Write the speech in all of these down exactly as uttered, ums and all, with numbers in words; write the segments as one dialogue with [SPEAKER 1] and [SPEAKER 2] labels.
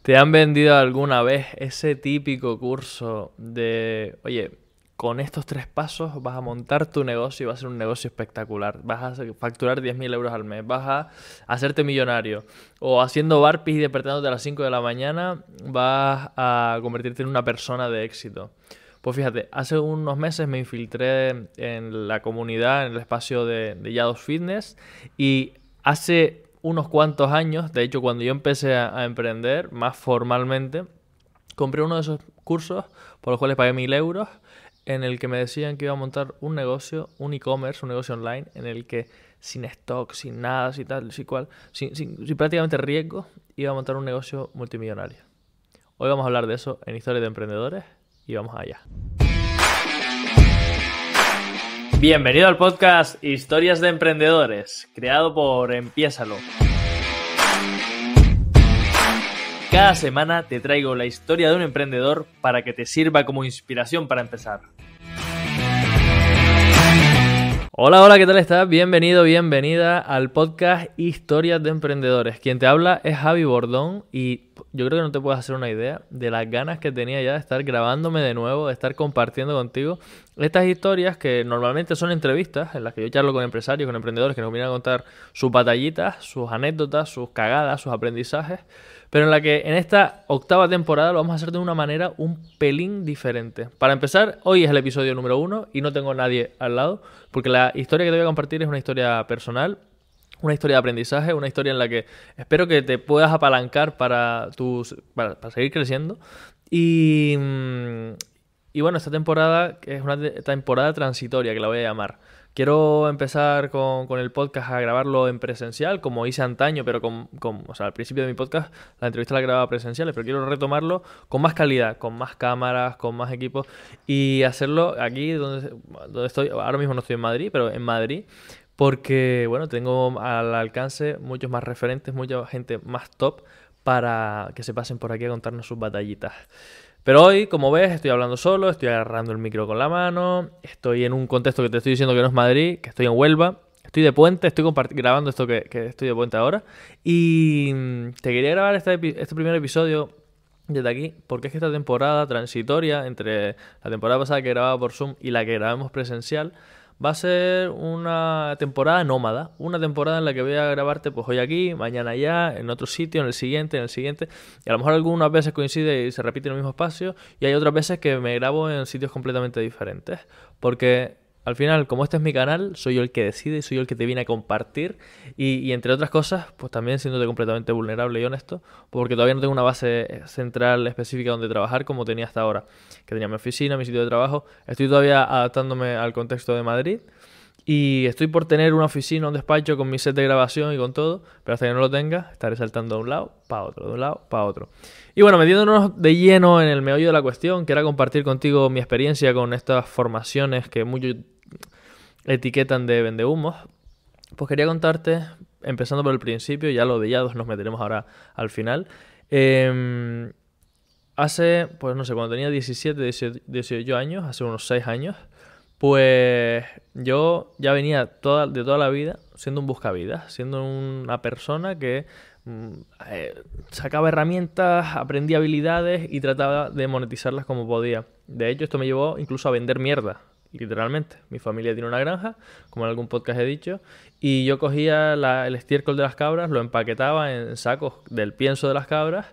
[SPEAKER 1] ¿Te han vendido alguna vez ese típico curso de, oye, con estos tres pasos vas a montar tu negocio y va a ser un negocio espectacular? Vas a hacer- facturar diez mil euros al mes, vas a hacerte millonario. O haciendo burpees y despertándote a las cinco de la mañana vas a convertirte en una persona de éxito. Pues fíjate, hace unos meses me infiltré en la comunidad, en el espacio de, de Yados Fitness, y hace unos cuantos años, de hecho cuando yo empecé a, a emprender más formalmente, compré uno de esos cursos por los cuales pagué mil euros, en el que me decían que iba a montar un negocio, un e-commerce, un negocio online, en el que sin stock, sin nada, sin tal, sin cual, sin, sin, sin prácticamente riesgo, iba a montar un negocio multimillonario. Hoy vamos a hablar de eso en Historias de Emprendedores y vamos allá. Bienvenido al podcast Historias de Emprendedores, creado por Empiésalo. Cada semana te traigo la historia de un emprendedor para que te sirva como inspiración para empezar. Hola, hola, ¿qué tal estás? Bienvenido, bienvenida al podcast Historias de Emprendedores. Quien te habla es Javi Bordón y yo creo que no te puedes hacer una idea de las ganas que tenía ya de estar grabándome de nuevo, de estar compartiendo contigo estas historias que normalmente son entrevistas en las que yo charlo con empresarios, con emprendedores que nos vienen a contar sus batallitas, sus anécdotas, sus cagadas, sus aprendizajes, pero en la que en esta octava temporada lo vamos a hacer de una manera un pelín diferente. Para empezar, hoy es el episodio número uno y no tengo a nadie al lado, porque la historia que te voy a compartir es una historia personal, una historia de aprendizaje, una historia en la que espero que te puedas apalancar para, tus, para, para seguir creciendo. Y, y bueno, esta temporada es una te- temporada transitoria, que la voy a llamar. Quiero empezar con, con el podcast a grabarlo en presencial, como hice antaño, pero con, con, o sea, al principio de mi podcast la entrevista la grababa presenciales, pero quiero retomarlo con más calidad, con más cámaras, con más equipos y hacerlo aquí donde, donde estoy. Ahora mismo no estoy en Madrid, pero en Madrid, porque bueno, tengo al alcance muchos más referentes, mucha gente más top para que se pasen por aquí a contarnos sus batallitas. Pero hoy, como ves, estoy hablando solo, estoy agarrando el micro con la mano, estoy en un contexto que te estoy diciendo que no es Madrid, que estoy en Huelva, estoy de puente, estoy compart- grabando esto que, que estoy de puente ahora. Y mm, te quería grabar este, epi- este primer episodio desde aquí, porque es que esta temporada transitoria entre la temporada pasada que grababa por Zoom y la que grabamos presencial, va a ser una temporada nómada, una temporada en la que voy a grabarte pues hoy aquí, mañana allá, en otro sitio, en el siguiente, en el siguiente, y a lo mejor algunas veces coincide y se repite en el mismo espacio, y hay otras veces que me grabo en sitios completamente diferentes, porque al final, como este es mi canal, soy yo el que decide, soy yo el que te viene a compartir, y, y entre otras cosas, pues también siéndote completamente vulnerable y honesto, porque todavía no tengo una base central específica donde trabajar como tenía hasta ahora, que tenía mi oficina, mi sitio de trabajo. Estoy todavía adaptándome al contexto de Madrid y estoy por tener una oficina, un despacho con mi set de grabación y con todo, pero hasta que no lo tenga, estaré saltando de un lado para otro, de un lado para otro. Y bueno, metiéndonos de lleno en el meollo de la cuestión, que era compartir contigo mi experiencia con estas formaciones que muchos etiquetan de vendehumos, pues quería contarte, empezando por el principio, ya lo de Yados nos meteremos ahora al final. Eh, hace, pues no sé, cuando tenía diecisiete, dieciocho años, hace unos seis años, pues yo ya venía toda, de toda la vida siendo un buscavidas, siendo una persona que mm, eh, sacaba herramientas, aprendía habilidades y trataba de monetizarlas como podía. De hecho, esto me llevó incluso a vender mierda, literalmente. Mi familia tiene una granja, como en algún podcast he dicho, y yo cogía la- el estiércol de las cabras, lo empaquetaba en sacos del pienso de las cabras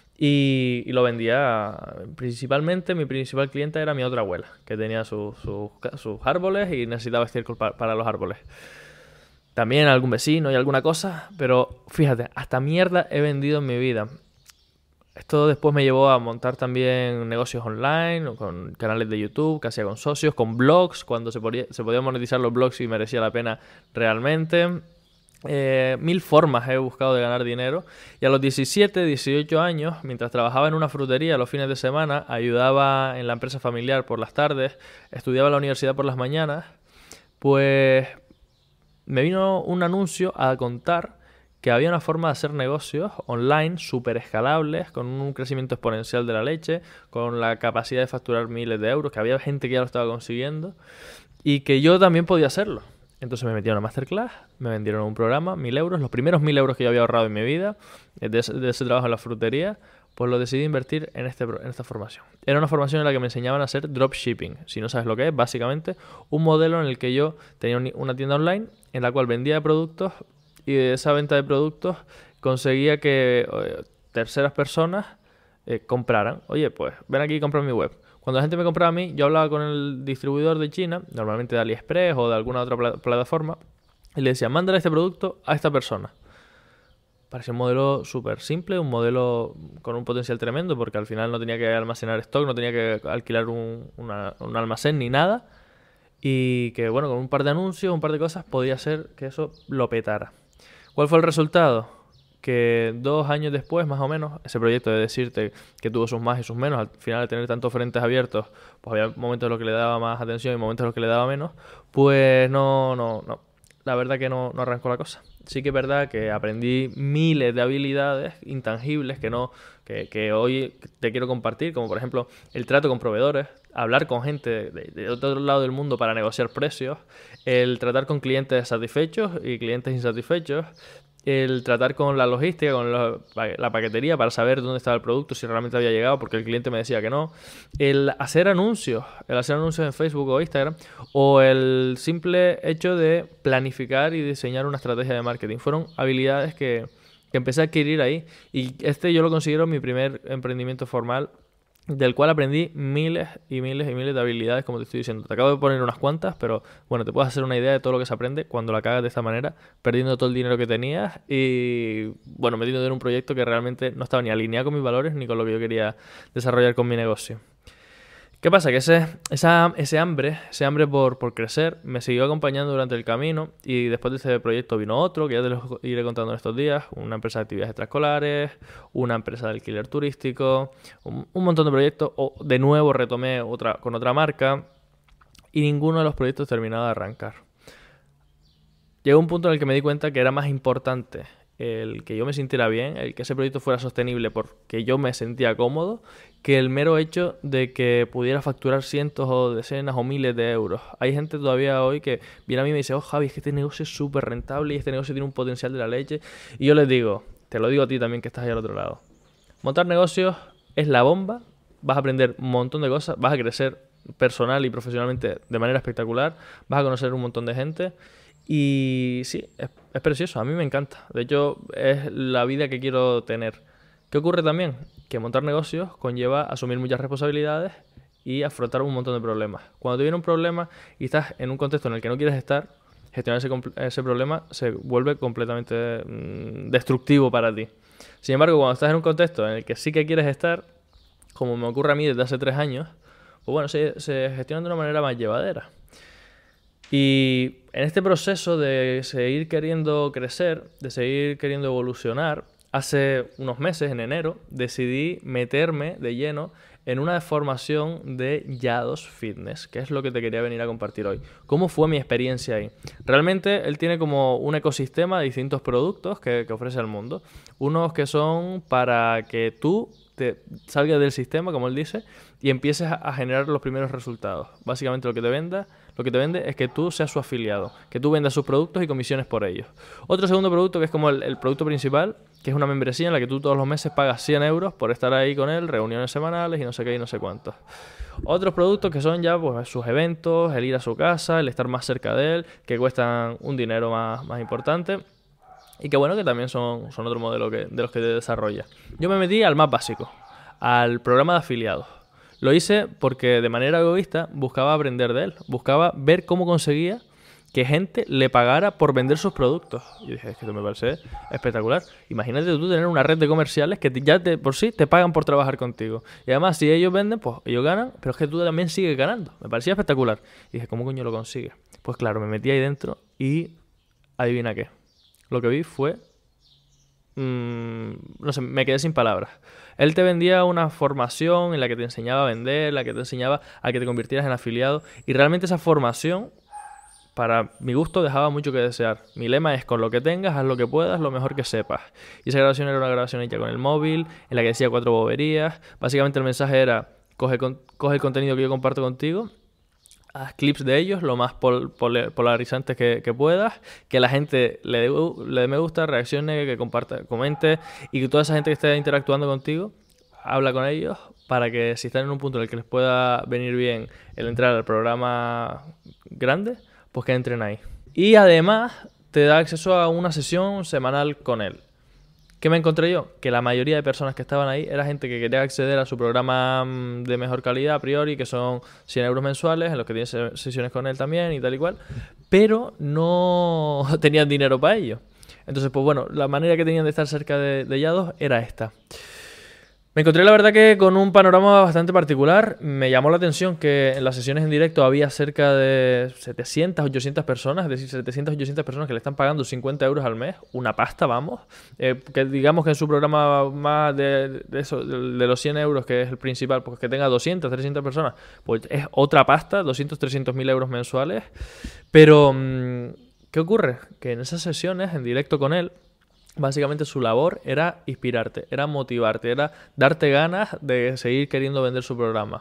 [SPEAKER 1] y, y lo vendía. Principalmente, mi principal cliente era mi otra abuela, que tenía sus, sus, ca- sus árboles y necesitaba estiércol pa- para los árboles. También algún vecino y alguna cosa, pero fíjate, hasta mierda he vendido en mi vida. Esto después me llevó a montar también negocios online, con canales de YouTube, que hacía con socios, con blogs, cuando se podía, se podían monetizar los blogs y merecía la pena realmente. Eh, mil formas he buscado de ganar dinero. Y a los diecisiete, dieciocho años, mientras trabajaba en una frutería los fines de semana, ayudaba en la empresa familiar por las tardes, estudiaba en la universidad por las mañanas, pues me vino un anuncio a contar que había una forma de hacer negocios online súper escalables, con un crecimiento exponencial de la leche, con la capacidad de facturar miles de euros, que había gente que ya lo estaba consiguiendo y que yo también podía hacerlo. Entonces me metieron a una masterclass, me vendieron un programa, mil euros, los primeros mil euros que yo había ahorrado en mi vida, de ese, de ese trabajo en la frutería, pues lo decidí invertir en, este, en esta formación. Era una formación en la que me enseñaban a hacer dropshipping. Si no sabes lo que es, básicamente un modelo en el que yo tenía una tienda online en la cual vendía productos y de esa venta de productos conseguía que eh, terceras personas eh, compraran. Oye, pues ven aquí y compra mi web. Cuando la gente me compraba a mí, yo hablaba con el distribuidor de China, normalmente de AliExpress o de alguna otra pl- plataforma, y le decía, mándale este producto a esta persona. Parecía un modelo súper simple, un modelo con un potencial tremendo, porque al final no tenía que almacenar stock, no tenía que alquilar un, una, un almacén ni nada. Y que, bueno, con un par de anuncios, un par de cosas, podía ser que eso lo petara. ¿Cuál fue el resultado? Que dos años después, más o menos, ese proyecto de decirte que tuvo sus más y sus menos, al final de tener tantos frentes abiertos, pues había momentos en los que le daba más atención y momentos en los que le daba menos, pues no, no, no. La verdad que no, no arrancó la cosa. Sí que es verdad que aprendí miles de habilidades intangibles que no que, que hoy te quiero compartir, como por ejemplo el trato con proveedores, hablar con gente de, de otro lado del mundo para negociar precios, el tratar con clientes satisfechos y clientes insatisfechos, el tratar con la logística, con la, la paquetería para saber dónde estaba el producto, si realmente había llegado, porque el cliente me decía que no, el hacer anuncios, el hacer anuncios en Facebook o Instagram, o el simple hecho de planificar y diseñar una estrategia de marketing. Fueron habilidades que, que empecé a adquirir ahí, y este yo lo considero mi primer emprendimiento formal, del cual aprendí miles y miles y miles de habilidades, como te estoy diciendo. Te acabo de poner unas cuantas, pero bueno, te puedes hacer una idea de todo lo que se aprende cuando la cagas de esta manera, perdiendo todo el dinero que tenías y, bueno, metiéndote en un proyecto que realmente no estaba ni alineado con mis valores ni con lo que yo quería desarrollar con mi negocio. ¿Qué pasa? Que ese, esa, ese hambre, ese hambre por, por crecer me siguió acompañando durante el camino, y después de ese proyecto vino otro, que ya te lo iré contando en estos días, una empresa de actividades extraescolares, una empresa de alquiler turístico, un, un montón de proyectos, o de nuevo retomé otra con otra marca, y ninguno de los proyectos terminaba de arrancar. Llegó un punto en el que me di cuenta que era más importante el que yo me sintiera bien, el que ese proyecto fuera sostenible porque yo me sentía cómodo, que el mero hecho de que pudiera facturar cientos o decenas o miles de euros. Hay gente todavía hoy que viene a mí y me dice, oh Javi, es que este negocio es súper rentable y este negocio tiene un potencial de la leche. Y yo les digo, te lo digo a ti también que estás ahí al otro lado, montar negocios es la bomba, vas a aprender un montón de cosas, vas a crecer personal y profesionalmente de manera espectacular, vas a conocer un montón de gente. Y sí, es, es precioso, a mí me encanta. De hecho, es la vida que quiero tener. ¿Qué ocurre también? Que montar negocios conlleva asumir muchas responsabilidades y afrontar un montón de problemas. Cuando te viene un problema y estás en un contexto en el que no quieres estar, gestionar ese, ese problema se vuelve completamente mmm, destructivo para ti. Sin embargo, cuando estás en un contexto en el que sí que quieres estar, como me ocurre a mí desde hace tres años, pues bueno, se, se gestiona de una manera más llevadera. Y en este proceso de seguir queriendo crecer, de seguir queriendo evolucionar, hace unos meses, en enero, decidí meterme de lleno en una formación de Yados Fitness, que es lo que te quería venir a compartir hoy. ¿Cómo fue mi experiencia ahí? Realmente él tiene como un ecosistema de distintos productos que, que ofrece al mundo. Unos que son para que tú te salgas del sistema, como él dice, y empieces a generar los primeros resultados. Básicamente lo que te venda, lo que te vende es que tú seas su afiliado, que tú vendas sus productos y comisiones por ellos. Otro segundo producto que es como el, el producto principal, que es una membresía en la que tú todos los meses pagas cien euros por estar ahí con él, reuniones semanales y no sé qué y no sé cuántos. Otros productos que son ya pues sus eventos, el ir a su casa, el estar más cerca de él, que cuestan un dinero más, más importante. Y que bueno, que también son, son otro modelo que, de los que te desarrolla. Yo me metí al más básico, al programa de afiliados. Lo hice porque de manera egoísta buscaba aprender de él, buscaba ver cómo conseguía que gente le pagara por vender sus productos. Y dije, es que esto me parece espectacular. Imagínate tú tener una red de comerciales que ya te, por sí te pagan por trabajar contigo. Y además, si ellos venden, pues ellos ganan, pero es que tú también sigues ganando. Me parecía espectacular. Y dije, ¿cómo coño lo consigues? Pues claro, me metí ahí dentro y adivina qué. Lo que vi fue... Mmm, no sé, me quedé sin palabras. Él te vendía una formación en la que te enseñaba a vender, la que te enseñaba a que te convirtieras en afiliado. Y realmente esa formación, para mi gusto, dejaba mucho que desear. Mi lema es, con lo que tengas, haz lo que puedas, lo mejor que sepas. Y esa grabación era una grabación hecha con el móvil, en la que decía cuatro boberías. Básicamente el mensaje era, coge, con, coge el contenido que yo comparto contigo, haz clips de ellos, lo más pol, pol, polarizantes que, que puedas, que la gente le dé, le dé me gusta, reaccione, que comparta, comente, y que toda esa gente que esté interactuando contigo habla con ellos para que si están en un punto en el que les pueda venir bien el entrar al programa grande, pues que entren ahí. Y además te da acceso a una sesión semanal con él. ¿Qué me encontré yo? Que la mayoría de personas que estaban ahí era gente que quería acceder a su programa de mejor calidad a priori, que son cien euros mensuales, en los que tienes sesiones con él también y tal y cual, pero no tenían dinero para ello. Entonces, pues bueno, la manera que tenían de estar cerca de, de Yados era esta. Me encontré la verdad que con un panorama bastante particular. Me llamó la atención que en las sesiones en directo había cerca de setecientas, ochocientas personas, es decir, setecientas, ochocientas personas que le están pagando cincuenta euros al mes, una pasta, vamos. Eh, que digamos que en su programa más de, de, eso, de los cien euros, que es el principal, pues que tenga doscientas, trescientas personas, pues es otra pasta, doscientos, trescientos mil euros mensuales. Pero, ¿qué ocurre? Que en esas sesiones en directo con él, básicamente su labor era inspirarte, era motivarte, era darte ganas de seguir queriendo vender su programa.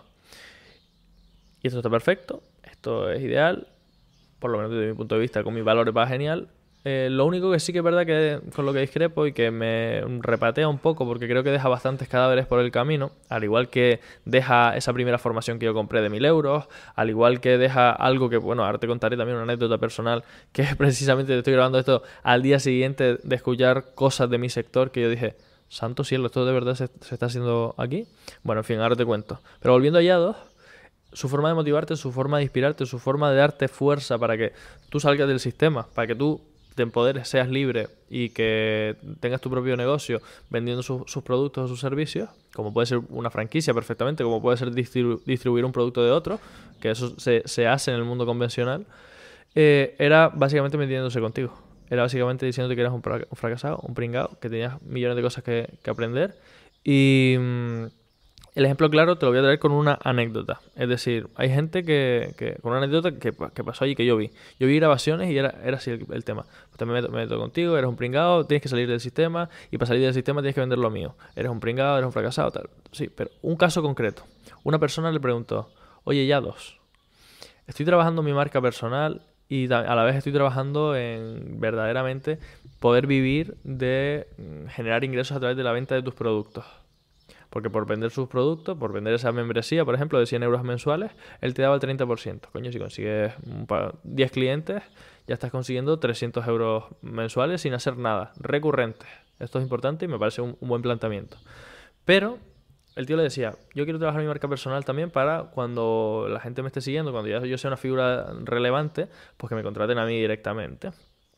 [SPEAKER 1] Y esto está perfecto, esto es ideal, por lo menos desde mi punto de vista, con mis valores va genial. Eh, lo único que sí que es verdad que con lo que discrepo y que me repatea un poco, porque creo que deja bastantes cadáveres por el camino, al igual que deja esa primera formación que yo compré de mil euros, al igual que deja algo que, bueno, ahora te contaré también una anécdota personal, que es precisamente, te estoy grabando esto al día siguiente de escuchar cosas de mi sector que yo dije, santo cielo, ¿esto de verdad se, se está haciendo aquí? Bueno, en fin, ahora te cuento. Pero volviendo a Yados, su forma de motivarte, su forma de inspirarte, su forma de darte fuerza para que tú salgas del sistema, para que tú te empoderes, seas libre y que tengas tu propio negocio vendiendo su, sus productos o sus servicios, como puede ser una franquicia perfectamente, como puede ser distribu- distribuir un producto de otro, que eso se, se hace en el mundo convencional, eh, era básicamente metiéndose contigo. Era básicamente diciéndote que eras un, fra- un fracasado, un pringado, que tenías millones de cosas que, que aprender. Y mmm, el ejemplo claro te lo voy a traer con una anécdota. Es decir, hay gente que, que con una anécdota que, que pasó allí, que yo vi. Yo vi grabaciones y era, era así el, el tema. Pues te me meto, me meto contigo, eres un pringado, tienes que salir del sistema, y para salir del sistema tienes que vender lo mío. Eres un pringado, eres un fracasado, tal. Sí, pero un caso concreto. Una persona le preguntó, oye, Yados, estoy trabajando mi marca personal y a la vez estoy trabajando en verdaderamente poder vivir de generar ingresos a través de la venta de tus productos. Porque por vender sus productos, por vender esa membresía, por ejemplo, de cien euros mensuales, él te daba el treinta por ciento. Coño, si consigues diez clientes, ya estás consiguiendo trescientos euros mensuales sin hacer nada, recurrentes. Esto es importante y me parece un, un buen planteamiento. Pero el tío le decía, yo quiero trabajar mi marca personal también para cuando la gente me esté siguiendo, cuando ya yo sea una figura relevante, pues que me contraten a mí directamente.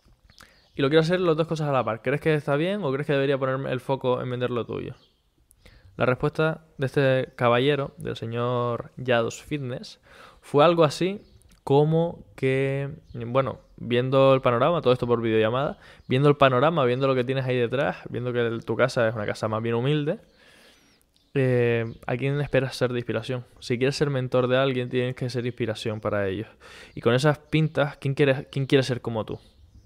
[SPEAKER 1] Y lo quiero hacer las dos cosas a la par. ¿Crees que está bien o crees que debería ponerme el foco en vender lo tuyo? La respuesta de este caballero, del señor Yados Fitness, fue algo así como que, bueno, viendo el panorama, todo esto por videollamada, viendo el panorama, viendo lo que tienes ahí detrás, viendo que tu casa es una casa más bien humilde, eh, ¿a quién esperas ser de inspiración? Si quieres ser mentor de alguien, tienes que ser inspiración para ellos. Y con esas pintas, ¿quién quiere, quién quiere ser como tú?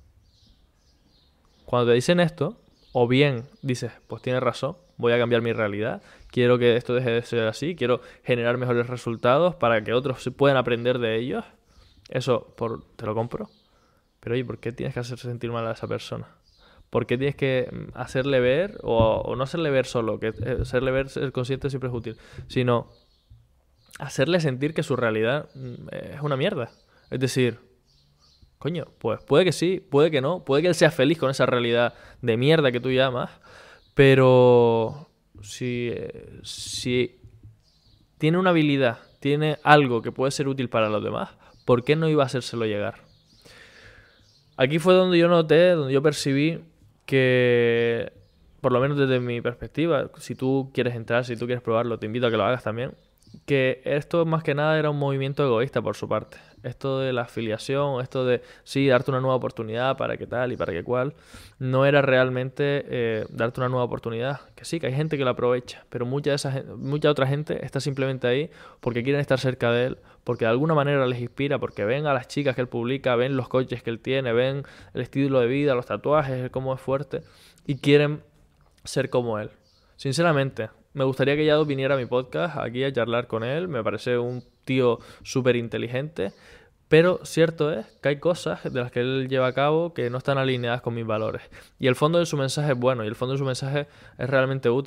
[SPEAKER 1] Cuando te dicen esto, o bien dices, pues tienes razón, voy a cambiar mi realidad, quiero que esto deje de ser así, quiero generar mejores resultados para que otros puedan aprender de ellos. Eso por, te lo compro. Pero oye, ¿por qué tienes que hacer sentir mal a esa persona? ¿Por qué tienes que hacerle ver, o, o no hacerle ver solo, que hacerle ver, ser consciente siempre es útil, sino hacerle sentir que su realidad es una mierda? Es decir, coño, pues puede que sí, puede que no, puede que él sea feliz con esa realidad de mierda que tú llamas, pero si, si tiene una habilidad, tiene algo que puede ser útil para los demás, ¿por qué no iba a hacérselo llegar? Aquí fue donde yo noté, donde yo percibí que, por lo menos desde mi perspectiva, si tú quieres entrar, si tú quieres probarlo, te invito a que lo hagas también, que esto más que nada era un movimiento egoísta por su parte. Esto de la afiliación, esto de, sí, darte una nueva oportunidad para qué tal y para qué cual, no era realmente eh, darte una nueva oportunidad. Que sí, que hay gente que la aprovecha, pero mucha, de esa, mucha otra gente está simplemente ahí porque quieren estar cerca de él, porque de alguna manera les inspira, porque ven a las chicas que él publica, ven los coches que él tiene, ven el estilo de vida, los tatuajes, cómo es fuerte, y quieren ser como él. Sinceramente, me gustaría que Yados viniera a mi podcast aquí a charlar con él. Me parece un tío súper inteligente. Pero cierto es que hay cosas de las que él lleva a cabo que no están alineadas con mis valores. Y el fondo de su mensaje es bueno y el fondo de su mensaje es realmente útil.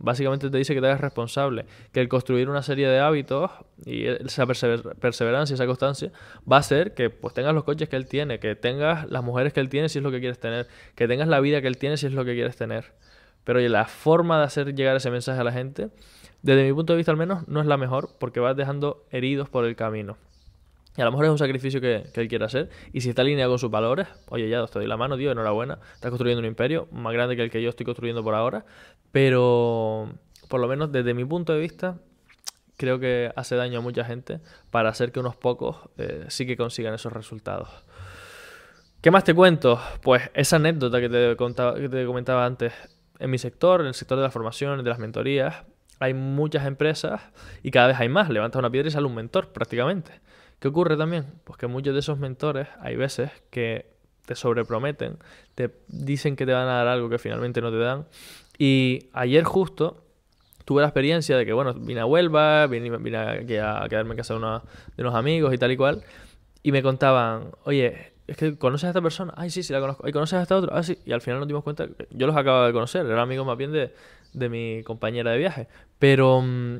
[SPEAKER 1] básicamente te dice que te hagas responsable, que el construir una serie de hábitos y esa persever- perseverancia, esa constancia, va a hacer que pues tengas los coches que él tiene, que tengas las mujeres que él tiene si es lo que quieres tener, que tengas la vida que él tiene si es lo que quieres tener. Pero oye, la forma de hacer llegar ese mensaje a la gente, desde mi punto de vista al menos, no es la mejor porque vas dejando heridos por el camino. Y a lo mejor es un sacrificio que, que él quiere hacer. Y si está alineado con sus valores, oye, ya te doy la mano, tío, enhorabuena. Estás construyendo un imperio más grande que el que yo estoy construyendo por ahora. Pero, por lo menos desde mi punto de vista, creo que hace daño a mucha gente para hacer que unos pocos eh, sí que consigan esos resultados. ¿Qué más te cuento? Pues esa anécdota que te, contaba, que te comentaba antes. En mi sector, en el sector de la formación, de las mentorías, hay muchas empresas y cada vez hay más. Levantas una piedra y sale un mentor prácticamente. ¿Qué ocurre también? Pues que muchos de esos mentores hay veces que te sobreprometen, te dicen que te van a dar algo que finalmente no te dan. Y ayer justo tuve la experiencia de que, bueno, vine a Huelva, vine, vine aquí a quedarme en casa de, una, de unos amigos y tal y cual, y me contaban, oye, es que ¿conoces a esta persona? Ay, sí, sí la conozco. ¿Y conoces a esta otra? Ah, sí. Y al final nos dimos cuenta que yo los acababa de conocer, eran amigos más bien de, de mi compañera de viaje. Pero mmm,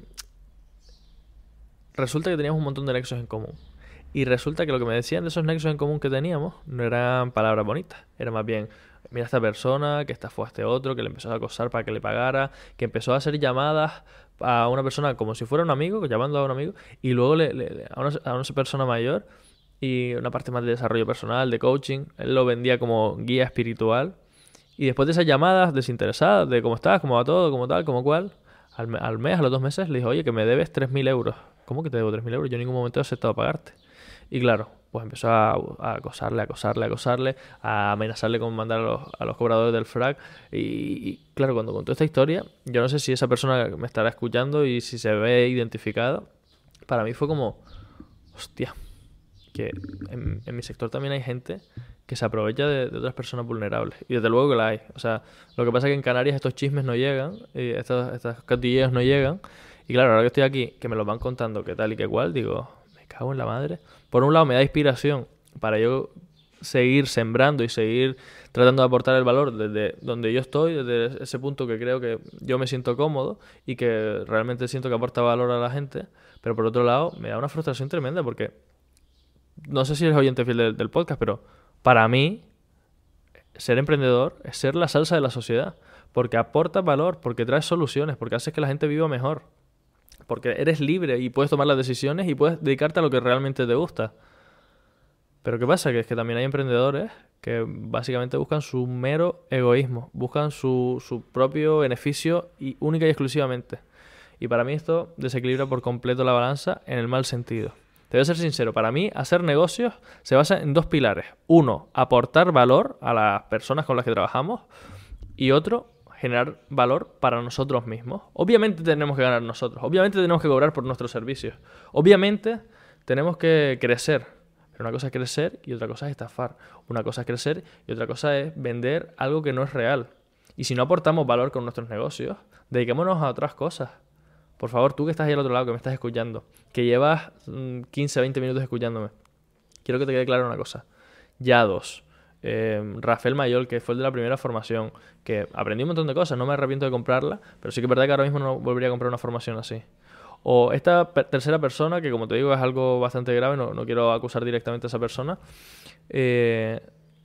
[SPEAKER 1] resulta que teníamos un montón de nexos en común. Y resulta que lo que me decían de esos nexos en común que teníamos no eran palabras bonitas. Era más bien, mira a esta persona que estafó a este otro, que le empezó a acosar para que le pagara, que empezó a hacer llamadas a una persona como si fuera un amigo, llamando a un amigo, y luego le, le, a, una, a una persona mayor y una parte más de desarrollo personal, de coaching. Él lo vendía como guía espiritual. Y después de esas llamadas desinteresadas, de cómo estás, cómo va todo, cómo tal, cómo cual, al, al mes, a los dos meses, le dijo, oye, que me debes tres mil euros. ¿Cómo que te debo tres mil euros? Yo en ningún momento he aceptado pagarte. Y claro, pues empezó a, a acosarle, a acosarle, a acosarle, a amenazarle con mandar a los, a los cobradores del frac. Y, y claro, cuando contó esta historia, yo no sé si esa persona me estará escuchando y si se ve identificada. Para mí fue como, hostia, que en, en mi sector también hay gente que se aprovecha de, de otras personas vulnerables. Y desde luego que la hay. O sea, lo que pasa es que en Canarias estos chismes no llegan, y estos, estos cotilleos no llegan. Y claro, ahora que estoy aquí, que me lo van contando qué tal y qué cual, digo, me cago en la madre. Por un lado me da inspiración para yo seguir sembrando y seguir tratando de aportar el valor desde donde yo estoy, desde ese punto que creo que yo me siento cómodo y que realmente siento que aporta valor a la gente. Pero por otro lado, me da una frustración tremenda porque no sé si eres oyente fiel del, del podcast, pero para mí ser emprendedor es ser la salsa de la sociedad, porque aporta valor, porque traes soluciones, porque haces que la gente viva mejor, porque eres libre y puedes tomar las decisiones y puedes dedicarte a lo que realmente te gusta. Pero ¿qué pasa? Que es que también hay emprendedores que básicamente buscan su mero egoísmo, buscan su, su propio beneficio y única y exclusivamente. Y para mí esto desequilibra por completo la balanza en el mal sentido. Te voy a ser sincero, para mí hacer negocios se basa en dos pilares. Uno, aportar valor a las personas con las que trabajamos. Y otro, generar valor para nosotros mismos. Obviamente tenemos que ganar nosotros. Obviamente tenemos que cobrar por nuestros servicios. Obviamente tenemos que crecer. Pero una cosa es crecer y otra cosa es estafar. Una cosa es crecer y otra cosa es vender algo que no es real. Y si no aportamos valor con nuestros negocios, dediquémonos a otras cosas. Por favor, tú que estás ahí al otro lado, que me estás escuchando, que llevas quince, veinte minutos escuchándome, quiero que te quede clara una cosa. Ya dos. Eh, Rafael Mayol, que fue el de la primera formación, que aprendí un montón de cosas, no me arrepiento de comprarla, pero sí que es verdad que ahora mismo no volvería a comprar una formación así. O esta per- tercera persona, que como te digo es algo bastante grave, no, no quiero acusar directamente a esa persona. Eh,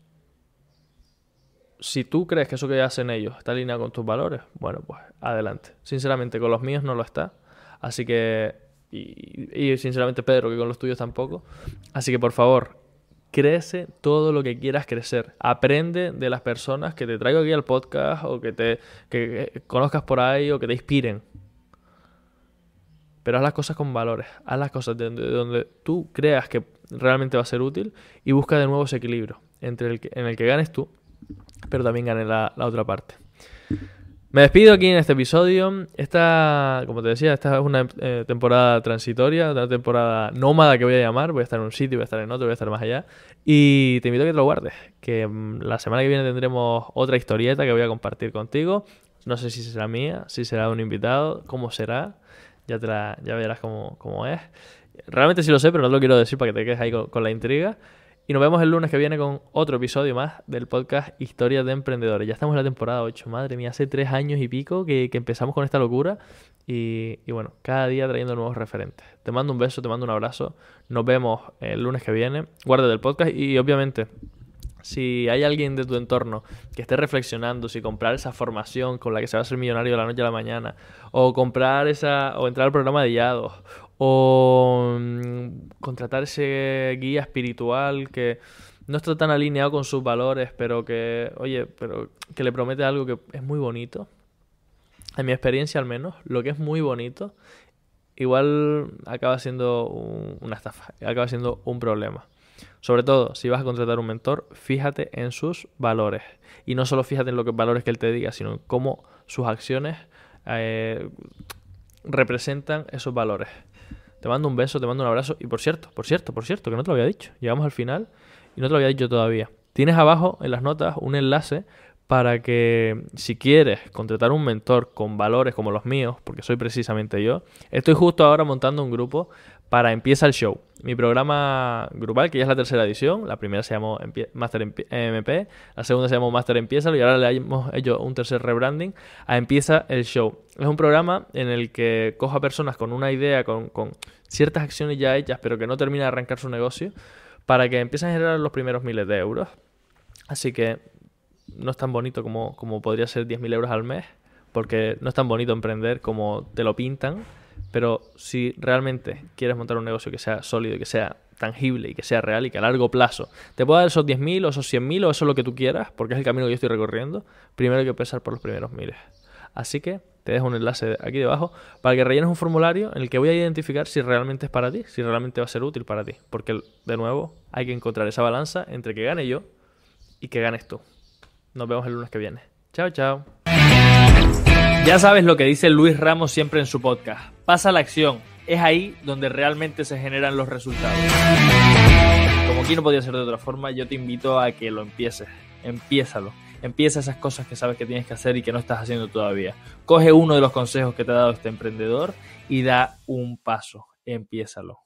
[SPEAKER 1] si tú crees que eso que hacen ellos está alineado con tus valores, bueno, pues adelante. Sinceramente, con los míos no lo está. Así que, y, y sinceramente Pedro, que con los tuyos tampoco. Así que por favor, crece todo lo que quieras crecer. Aprende de las personas que te traigo aquí al podcast o que te que, que conozcas por ahí o que te inspiren. Pero haz las cosas con valores. Haz las cosas de donde, de donde tú creas que realmente va a ser útil y busca de nuevo ese equilibrio entre el que, en el que ganes tú, pero también gane la, la otra parte. Me despido aquí en este episodio. Esta, como te decía, esta es una eh, temporada transitoria, una temporada nómada que voy a llamar. Voy a estar en un sitio, voy a estar en otro, voy a estar más allá. Y te invito a que te lo guardes, que mmm, la semana que viene tendremos otra historieta que voy a compartir contigo. No sé si será mía, si será un invitado, cómo será. Ya, te la, ya verás cómo, cómo es. Realmente sí lo sé, pero no te lo quiero decir para que te quedes ahí con, con la intriga. Y nos vemos el lunes que viene con otro episodio más del podcast Historias de Emprendedores. Ya estamos en la temporada ocho, madre mía, hace tres años y pico que, que empezamos con esta locura. Y, y bueno, cada día trayendo nuevos referentes. Te mando un beso, te mando un abrazo. Nos vemos el lunes que viene. Guarda del podcast y obviamente, si hay alguien de tu entorno que esté reflexionando si comprar esa formación con la que se va a ser millonario de la noche a la mañana, o comprar esa, o entrar al programa de Yados, o mmm, contratar ese guía espiritual que no está tan alineado con sus valores, pero que, oye, pero que le promete algo que es muy bonito. En mi experiencia al menos, lo que es muy bonito, igual acaba siendo un, una estafa, acaba siendo un problema. Sobre todo, si vas a contratar un mentor, fíjate en sus valores. Y no solo fíjate en los valores que él te diga, sino en cómo sus acciones eh, representan esos valores. Te mando un beso, te mando un abrazo. Y por cierto, por cierto, por cierto, que no te lo había dicho. Llegamos al final y no te lo había dicho todavía. Tienes abajo en las notas un enlace para que, si quieres contratar un mentor con valores como los míos, porque soy precisamente yo, estoy justo ahora montando un grupo para Empieza el Show, mi programa grupal, que ya es la tercera edición. La primera se llamó Master M P, la segunda se llamó Master Empiézalo y ahora le hemos hecho un tercer rebranding a Empieza el Show. Es un programa en el que cojo a personas con una idea, con, con ciertas acciones ya hechas, pero que no termina de arrancar su negocio, para que empiecen a generar los primeros miles de euros. Así que no es tan bonito como, como podría ser diez mil euros al mes, porque no es tan bonito emprender como te lo pintan, pero si realmente quieres montar un negocio que sea sólido, que sea tangible y que sea real y que a largo plazo te pueda dar esos diez mil o esos cien mil o eso lo que tú quieras, porque es el camino que yo estoy recorriendo, primero hay que empezar por los primeros miles. Así que te dejo un enlace aquí debajo para que rellenes un formulario en el que voy a identificar si realmente es para ti, si realmente va a ser útil para ti, porque de nuevo hay que encontrar esa balanza entre que gane yo y que ganes tú. Nos vemos el lunes que viene. Chao, chao. Ya sabes lo que dice Luis Ramos siempre en su podcast. Pasa a la acción. Es ahí donde realmente se generan los resultados. Como aquí no podía ser de otra forma, yo te invito a que lo empieces. Empiézalo. Empieza esas cosas que sabes que tienes que hacer y que no estás haciendo todavía. Coge uno de los consejos que te ha dado este emprendedor y da un paso. Empiézalo.